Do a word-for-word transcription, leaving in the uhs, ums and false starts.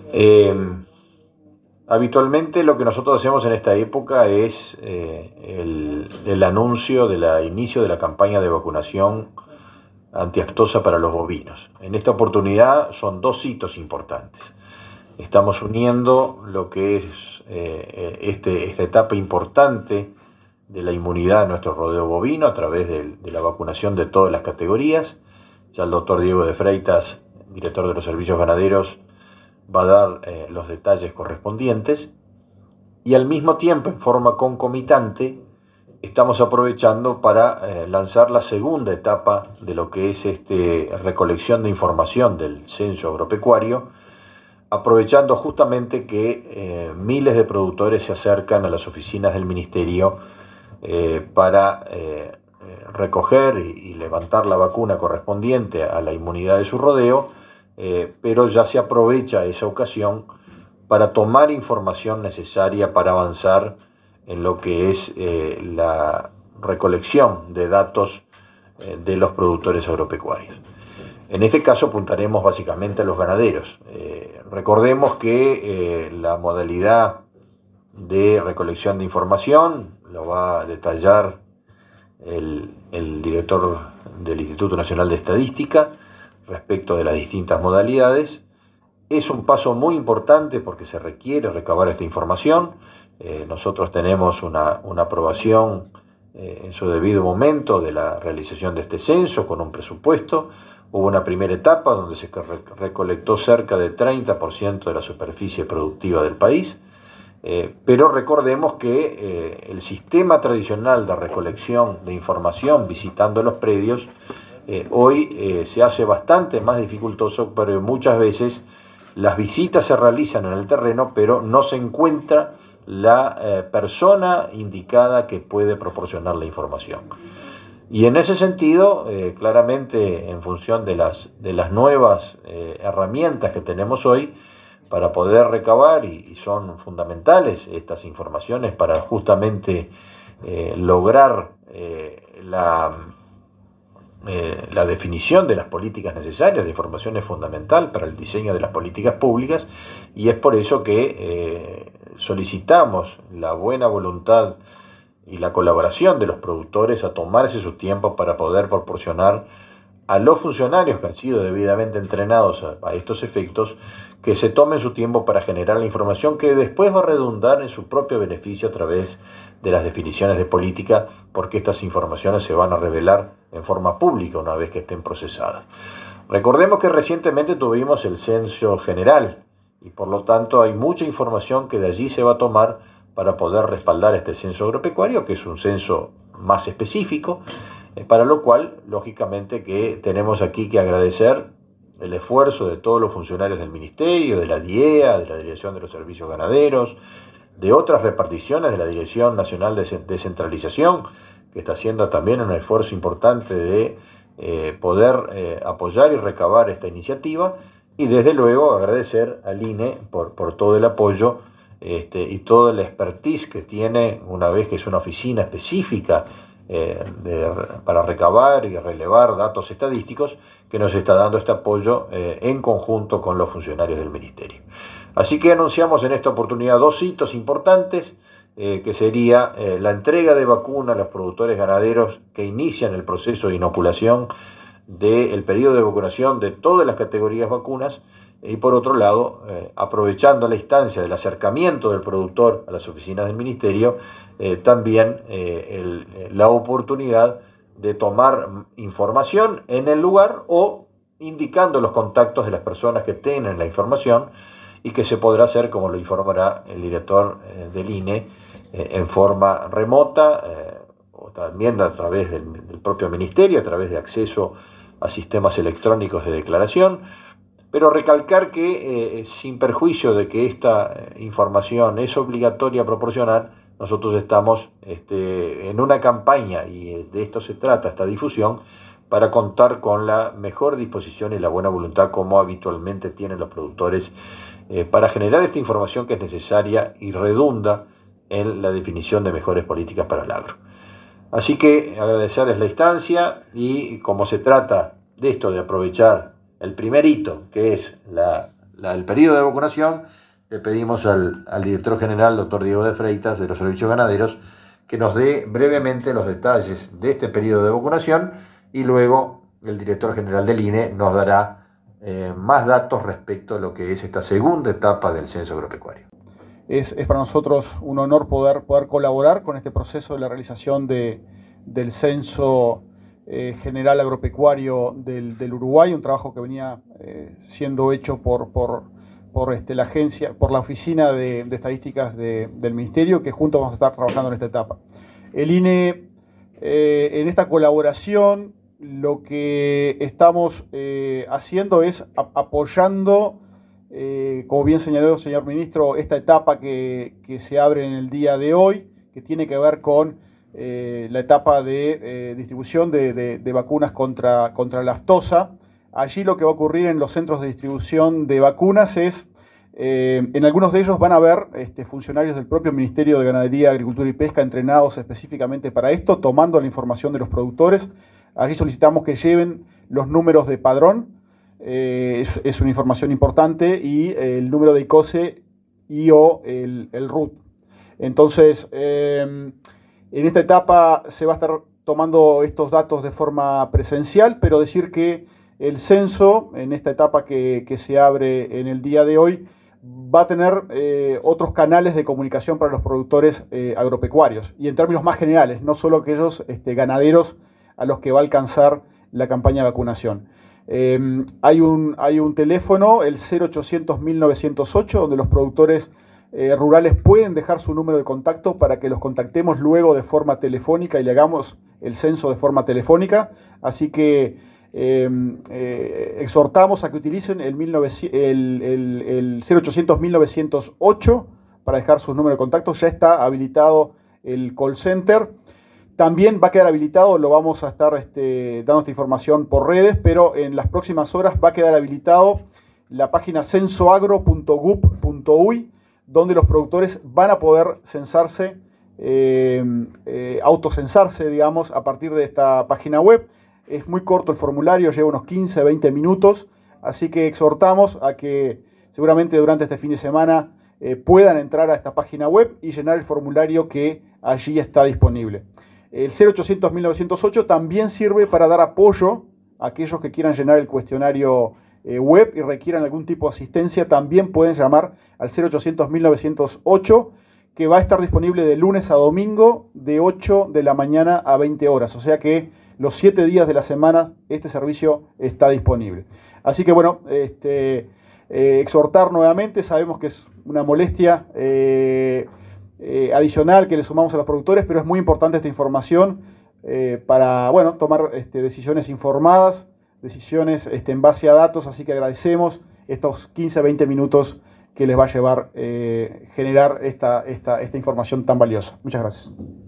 Eh, Habitualmente lo que nosotros hacemos en esta época es eh, el, el anuncio del inicio de la campaña de vacunación antiaftosa para los bovinos. En esta oportunidad son dos hitos importantes. Estamos uniendo lo que es eh, este, esta etapa importante de la inmunidad de nuestro rodeo bovino a través de, de la vacunación de todas las categorías. Ya el doctor Diego de Freitas, director de los servicios ganaderos, va a dar eh, los detalles correspondientes. Y al mismo tiempo, en forma concomitante, estamos aprovechando para eh, lanzar la segunda etapa de lo que es este recolección de información del censo agropecuario, aprovechando justamente que eh, miles de productores se acercan a las oficinas del ministerio eh, para eh, recoger y, y levantar la vacuna correspondiente a la inmunidad de su rodeo, eh, pero ya se aprovecha esa ocasión para tomar información necesaria para avanzar en lo que es eh, la recolección de datos eh, de los productores agropecuarios. En este caso apuntaremos básicamente a los ganaderos. Eh, recordemos que eh, la modalidad de recolección de información lo va a detallar el, el director del Instituto Nacional de Estadística respecto de las distintas modalidades. Es un paso muy importante porque se requiere recabar esta información. Eh, nosotros tenemos una, una aprobación eh, en su debido momento de la realización de este censo con un presupuesto. Hubo una primera etapa donde se recolectó cerca del treinta por ciento de la superficie productiva del país, eh, pero recordemos que eh, el sistema tradicional de recolección de información visitando los predios eh, hoy eh, se hace bastante más dificultoso, pero muchas veces las visitas se realizan en el terreno, pero no se encuentra la eh, persona indicada que puede proporcionar la información. Y en ese sentido, eh, claramente en función de las, de las nuevas eh, herramientas que tenemos hoy para poder recabar, y, y son fundamentales estas informaciones para justamente eh, lograr eh, la, eh, la definición de las políticas necesarias. La información es fundamental para el diseño de las políticas públicas, y es por eso que eh, solicitamos la buena voluntad y la colaboración de los productores a tomarse su tiempo para poder proporcionar a los funcionarios que han sido debidamente entrenados a, a estos efectos, que se tomen su tiempo para generar la información que después va a redundar en su propio beneficio a través de las definiciones de política, porque estas informaciones se van a revelar en forma pública una vez que estén procesadas. Recordemos que recientemente tuvimos el censo general y por lo tanto hay mucha información que de allí se va a tomar para poder respaldar este censo agropecuario, que es un censo más específico, eh, para lo cual, lógicamente, que tenemos aquí que agradecer el esfuerzo de todos los funcionarios del Ministerio, de la DIEA, de la Dirección de los Servicios Ganaderos, de otras reparticiones de la Dirección Nacional de Descentralización, que está haciendo también un esfuerzo importante de eh, poder eh, apoyar y recabar esta iniciativa, y desde luego agradecer al I N E por, por todo el apoyo Este, y toda la expertise que tiene, una vez que es una oficina específica eh, de, para recabar y relevar datos estadísticos, que nos está dando este apoyo eh, en conjunto con los funcionarios del Ministerio. Así que anunciamos en esta oportunidad dos hitos importantes, eh, que sería eh, la entrega de vacuna a los productores ganaderos que inician el proceso de inoculación del periodo de vacunación de todas las categorías vacunas, y por otro lado, eh, aprovechando la instancia del acercamiento del productor a las oficinas del Ministerio, eh, también eh, el, la oportunidad de tomar información en el lugar o indicando los contactos de las personas que tienen la información, y que se podrá hacer, como lo informará el director eh, del I N E, eh, en forma remota, eh, o también a través del, del propio Ministerio, a través de acceso a sistemas electrónicos de declaración. Pero recalcar que, eh, sin perjuicio de que esta información es obligatoria a proporcionar, nosotros estamos este, en una campaña, y de esto se trata esta difusión, para contar con la mejor disposición y la buena voluntad, como habitualmente tienen los productores, eh, para generar esta información que es necesaria y redunda en la definición de mejores políticas para el agro. Así que agradecerles la instancia, y como se trata de esto, de aprovechar el primer hito, que es la, la, el periodo de vacunación, le pedimos al, al director general, doctor Diego de Freitas, de los servicios ganaderos, que nos dé brevemente los detalles de este periodo de vacunación y luego el director general del I N E nos dará eh, más datos respecto a lo que es esta segunda etapa del censo agropecuario. Es, es para nosotros un honor poder, poder colaborar con este proceso de la realización de, del censo eh, general agropecuario del, del Uruguay, un trabajo que venía eh, siendo hecho por, por, por este, la agencia, por la oficina de, de estadísticas de, del Ministerio, que juntos vamos a estar trabajando en esta etapa. El I N E, eh, en esta colaboración, lo que estamos eh, haciendo es a, apoyando, eh, como bien señaló el señor ministro, esta etapa que, que se abre en el día de hoy, que tiene que ver con eh, la etapa de eh, distribución de, de, de vacunas contra, contra la aftosa. Allí lo que va a ocurrir en los centros de distribución de vacunas es, eh, en algunos de ellos van a haber este, funcionarios del propio Ministerio de Ganadería, Agricultura y Pesca entrenados específicamente para esto, tomando la información de los productores. Allí solicitamos que lleven los números de padrón, eh, es, es una información importante, y eh, el número de I C O S E y o el, el R U T. Entonces, eh, en esta etapa se va a estar tomando estos datos de forma presencial, pero decir que el censo, en esta etapa que, que se abre en el día de hoy, va a tener eh, otros canales de comunicación para los productores eh, agropecuarios, y en términos más generales, no solo aquellos este, ganaderos a los que va a alcanzar la campaña de vacunación. Eh, hay, un, hay un teléfono, el cero ochocientos mil novecientos ocho, donde los productores eh, rurales pueden dejar su número de contacto para que los contactemos luego de forma telefónica y le hagamos el censo de forma telefónica. Así que eh, eh, exhortamos a que utilicen el, mil novecientos, el, el, el cero ochocientos mil novecientos ocho para dejar su número de contacto. Ya está habilitado el call center. También va a quedar habilitado, lo vamos a estar este, dando esta información por redes, pero en las próximas horas va a quedar habilitado la página censoagro punto gov punto uy, donde los productores van a poder censarse, eh, eh, autocensarse, digamos, a partir de esta página web. Es muy corto el formulario, lleva unos quince a veinte minutos, así que exhortamos a que seguramente durante este fin de semana eh, puedan entrar a esta página web y llenar el formulario que allí está disponible. El cero ochocientos mil novecientos ocho también sirve para dar apoyo a aquellos que quieran llenar el cuestionario eh, web y requieran algún tipo de asistencia. También pueden llamar al cero ochocientos mil novecientos ocho, que va a estar disponible de lunes a domingo de ocho de la mañana a veinte horas. O sea que los siete días de la semana este servicio está disponible. Así que bueno, este, eh, exhortar nuevamente, sabemos que es una molestia eh, Eh, adicional que le sumamos a los productores, pero es muy importante esta información eh, para bueno, tomar este, decisiones informadas, decisiones este, en base a datos, así que agradecemos estos quince a veinte minutos que les va a llevar eh, generar esta, esta, esta información tan valiosa. Muchas gracias.